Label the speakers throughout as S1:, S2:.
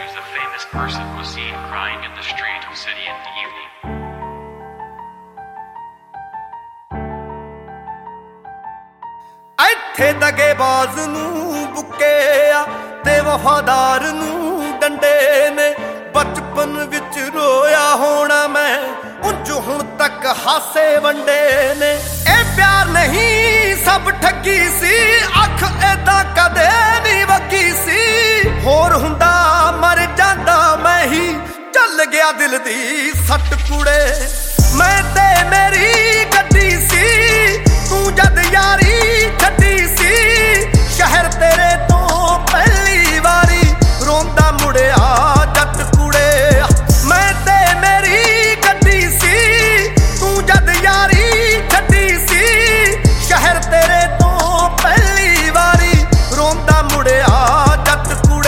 S1: news a famous person was seen crying in the street of city in the evening.
S2: ਇੱਥੇ ਦਗੇਬਾਜ਼ ਨੂੰ ਬੁੱਕਿਆ ਤੇ ਵਫਾਦਾਰ ਨੂੰ ਡੰਡੇ ਨੇ ਬਚਪਨ ਵਿੱਚ ਰੋਇਆ ਹੋਣਾ ਮੈਂ ਉਂਝ ਹੁਣ ਤੱਕ ਹਾਸੇ ਵੰਡੇ ਨੇ ਇਹ ਪਿਆਰ ਨਹੀਂ ਸਭ ਠੱਗੀ ਸੀ ਅੱਖ ਏਦਾਂ ਕਦੇ ਨਹੀਂ ਵਗੀ ਸੀ ਹੋਰ ਹੁੰਦਾ ਮਰ ਜਾਂਦਾ ਮੈਂ ਹੀ ਚੱਲ ਗਿਆ ਦਿਲ ਦੀ ਸੱਟ ਕੁੜੇ ਮੈਂ ਤੇ ਮੇਰੀ ਗੱਡੀ ਸੀ ਤੂੰ ਜਦ ਯਾਰੀ ਛੱਡੀ ਸੀ ਸ਼ਹਿਰ ਤੇਰੇ ਤੋਂ ਪਹਿਲੀ ਵਾਰੀ ਰੋਂਦਾ ਮੁੜਿਆ ਜੱਟ ਕੁੜੇ ਮੈਂ ਤੇ ਮੇਰੀ ਗੱਡੀ ਸੀ ਤੂੰ ਜਦ ਯਾਰੀ ਛੱਡੀ ਸੀ ਸ਼ਹਿਰ ਤੇਰੇ ਤੋਂ ਪਹਿਲੀ ਵਾਰੀ ਰੋਂਦਾ ਮੁੜਿਆ ਜੱਟ ਕੁੜੇ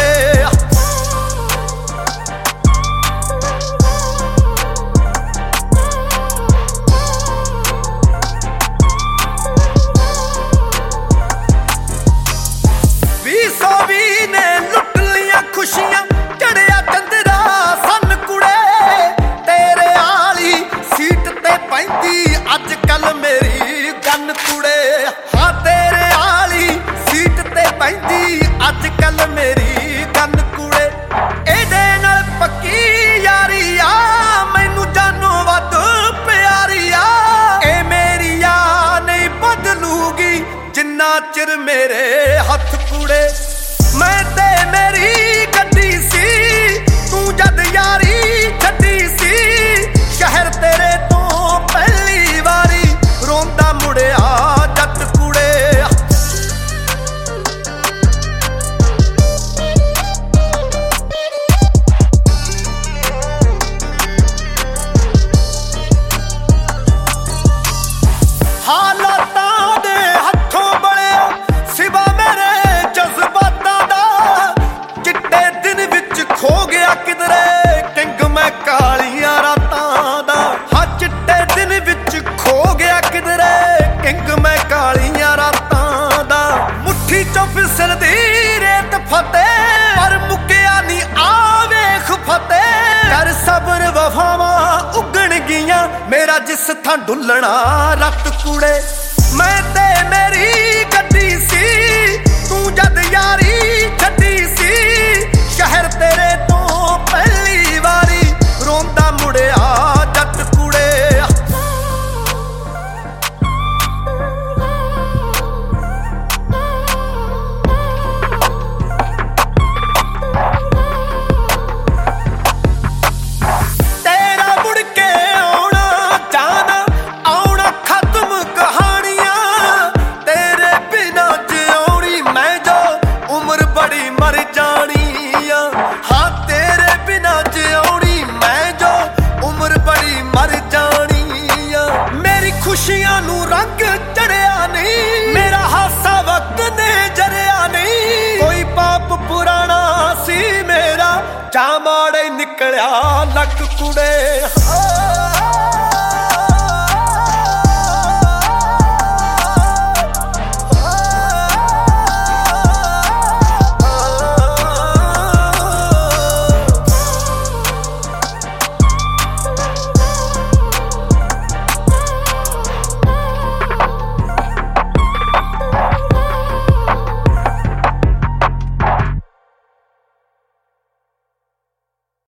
S2: ਖੁਸ਼ੀਆਂ ਚੜਿਆ ਚੰਦਰਾ ਸੰਨ ਕੁੜੇ ਤੇਰੇ ਆਲੀ ਸੀਟ ਤੇ ਪੈਂਦੀ ਅੱਜ ਕੱਲ ਮੇਰੀ ਗੰਨ ਕੁੜੇ ਹਾਂ ਤੇਰੇ ਆਲੀ ਸੀਟ ਤੇ ਪੈਂਦੀ ਅੱਜ ਕੱਲ ਮੇਰੀ ਗੰਨ ਕੁੜੇ ਇਹਦੇ ਨਾਲ ਪੱਕੀ ਯਾਰੀ ਆ ਮੈਨੂੰ ਜਾਨੋਂ ਵੱਧ ਪਿਆਰੀ ਆ ਇਹ ਮੇਰੀ ਆ ਨਹੀਂ ਬਦਲੂਗੀ ਜਿੰਨਾ ਚਿਰ ਮੇਰੇ ਹੱਥ ਕੁੜੇ ਮੈਂ ਤੇ ਮੇਰੀ ਗੱਡੀ ਸੀ ਤੂੰ ਜਦ ਯਾਰੀ ਛੱਡੀ ਸੀ ਸ਼ਹਿਰ ਤੇਰੇ ਤੋਂ ਪਹਿਲੀ ਵਾਰੀ ਰੋਂਦਾ ਮੁੜਿਆ ਜੱਟ ਕੁੜੇ ਹਾਲਾਤਾਂ ਦੇ ਹੱਥੋਂ ਬਲਿਆ ਸਿਵਾ ਮੇਰੇ ਜਜ਼ਬਾਤਾਂ ਦਾ ਚਿੱਟੇ ਦਿਨ ਵਿੱਚ ਖੋ ਗਿਆ ਕਿਧਰੇ ਕਿੰਗ ਮੈਂ ਕਾਲੀਆਂ ਰਾਤਾਂ ਦਾ ਹਾਂ ਚਿੱਟੇ ਦਿਨ ਵਿੱਚ ਖੋ ਗਿਆ ਕਿਧਰੇ ਕਿੰਗ ਮੈਂ ਕਾਲੀਆਂ ਰਾਤਾਂ ਦਾ ਮੁੱਠੀ ਚੋਂ ਫਿਸਲਦੀ ਰੇਤ ਫਤਿਹ ਪਰ ਮੁੱਕਿਆ ਨਹੀਂ ਆ ਵੇਖ ਫਤਿਹ ਕਰ ਸਬਰ ਵਫਾਵਾਂ ਉੱਗਣ ਗਈਆਂ ਮੇਰਾ ਜਿਸ ਥਾਂ ਡੁੱਲਣਾ ਰੱਤ ਕੁੜੇ ਮੈਂ ਤੇ ਮੇਰੀ ਗੱਡੀ ਸੀ ਤੂੰ ਜਦ ਯਾਰੀ ਛੱਡੀ ਸੀ ਸ਼ਹਿਰ ਤੇਰੇ ਤੋਂ ਪਹਿਲੀ ਵਾਰੀ ਰੋਂਦਾ ਮੁੜਿਆ ਜੱਟ ਕੁੜੇ ਤੇਰਾ ਮੁੜ ਕੇ ਆਉਣਾ ਚਾਹਨਾ ਆਉਣਾ ਖਤਮ ਕਹਾਣੀਆਂ ਤੇਰੇ ਬਿਨਾਂ ਜਿਉਣੀ ਮੈਂ ਜੋ ਉਮਰ ਬੜੀ ਮਰ ਜਾਣੀ ਆ ਹਾਂ ਤੇਰੇ ਬਿਨਾਂ ਜਿਉਣੀ ਮੈਂ ਜੋ ਉਮਰ ਬੜੀ ਮਰ ਜਾਣੀ ਆ ਮੇਰੀ ਖੁਸ਼ੀਆਂ ਨੂੰ ਰੰਗ ਚੜਿਆ ਨਹੀਂ ਮੇਰਾ ਹਾਸਾ ਵਕਤ ਨੇ ਜਰਿਆ ਨਹੀਂ ਕੋਈ ਪਾਪ ਪੁਰਾਣਾ ਸੀ ਮੇਰਾ ਚਾ ਮਾੜੇ ਨਿਕਲਿਆ ਲੱਕ ਕੁੜੇ